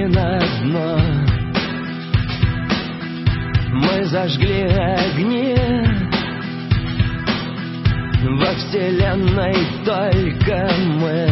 на дно. Мы зажгли огни, во вселенной только мы.